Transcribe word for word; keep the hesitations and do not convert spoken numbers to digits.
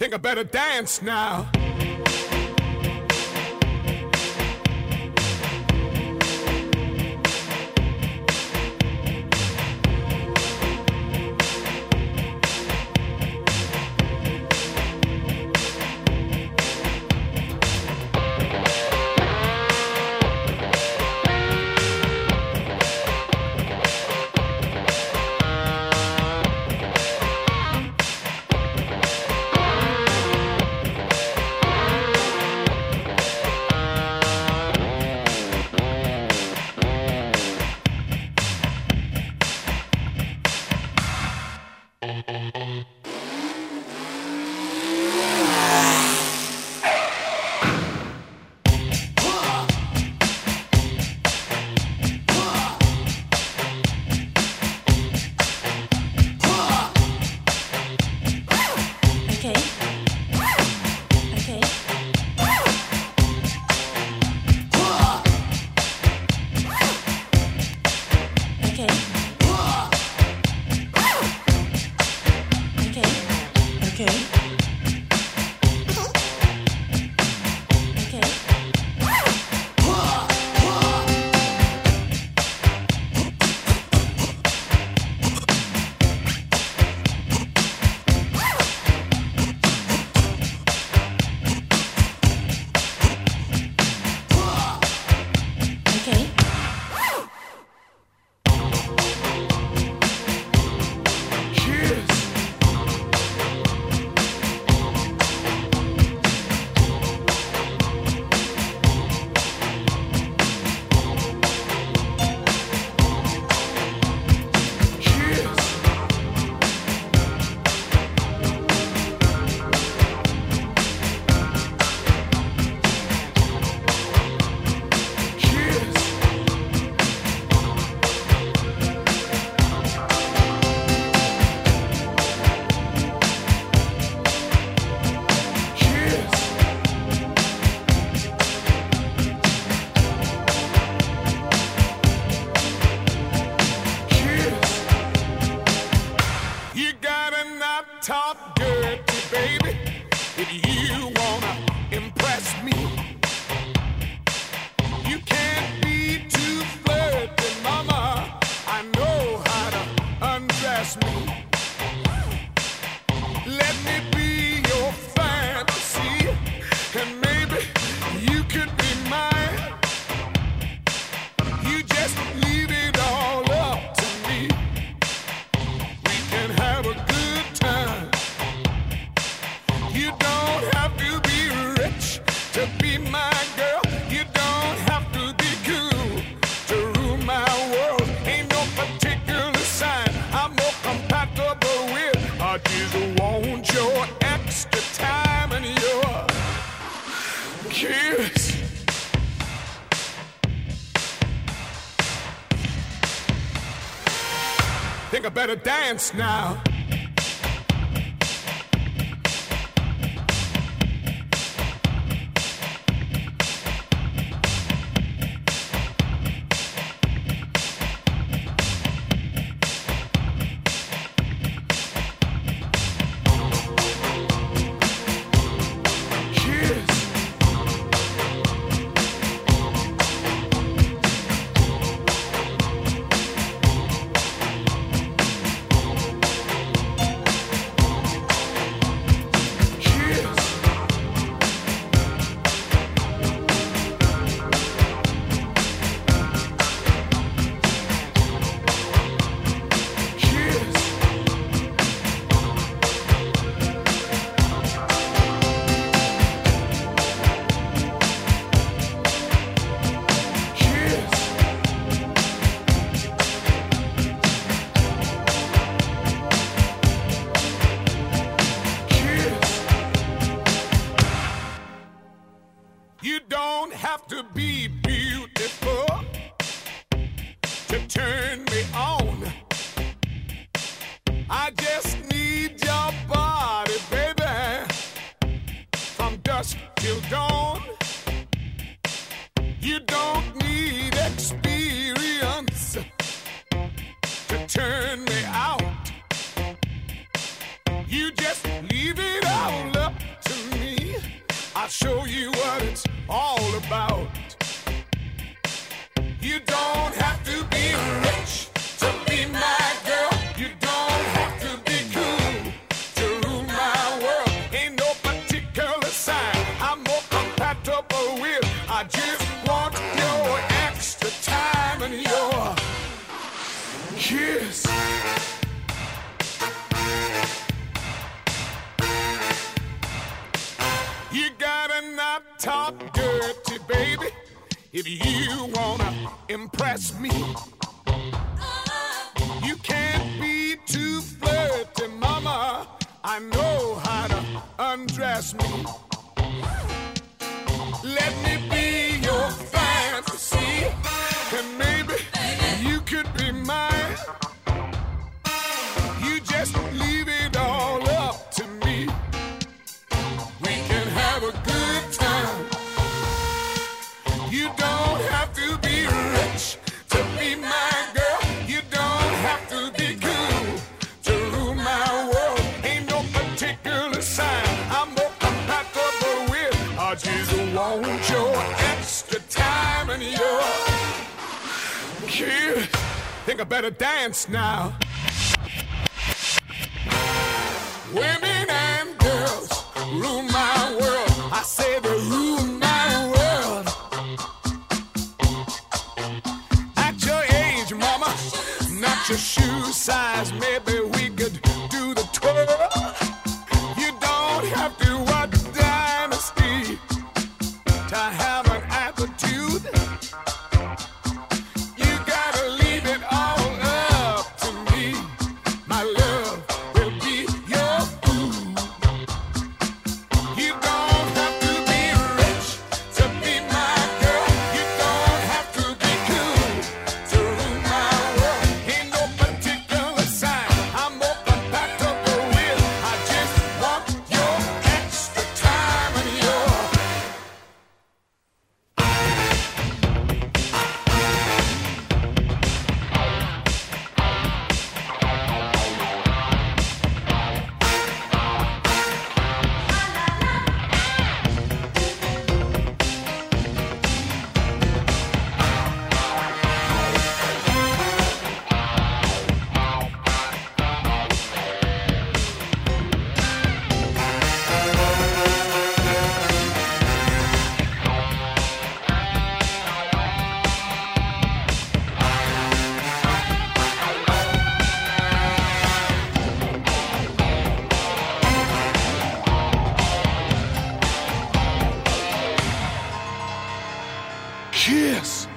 Think I better dance now. Talk dirty, baby, if you wanna impress me. You can't be too flirty, mama. I know how to undress me. Let me be your fantasy, and maybe you could be mine. You just leave it all up to me. We can have a good time. You don't have to be rich to be my girl. You don't have to be cool to rule my world. Ain't no particular sign I'm more compatible with. I just want your extra time and your kiss. Think I better dance now. You don't have to be beautiful to turn me on. I just need your body, baby, from dusk till dawn. You don't need experience to turn me out. You just leave it all up I'll show you what it's all about. You don't have to be rich to be my girl. You don't have to be cool to rule my world. Ain't no particular sign I'm more compatible with. I just want your extra time and your kiss. You gotta not talk dirty, baby, if you wanna impress me. You can't be too flirty, mama. I know how to undress me. Let me be your fantasy, and maybe you could be mine. You just leave it all up to me. We can have a good time. You don't have to be rich to be my girl. You don't have to be cool to rule my world. Ain't no particular sign I'm more compatible with. I just want your extra time and your kiss. Think I better dance now. Women and girls rule my world. I say they rule my world. At your age, mama, not your shoe size, maybe we could do the twirl. You don't have to watch Dynasty to have an attitude. You gotta leave it all up to me. My love will be your food. You don't have to be rich to be my girl. You don't have to be cool to rule my world. Ain't no particular sign I'm more compatible with. I just want your extra time and your kiss.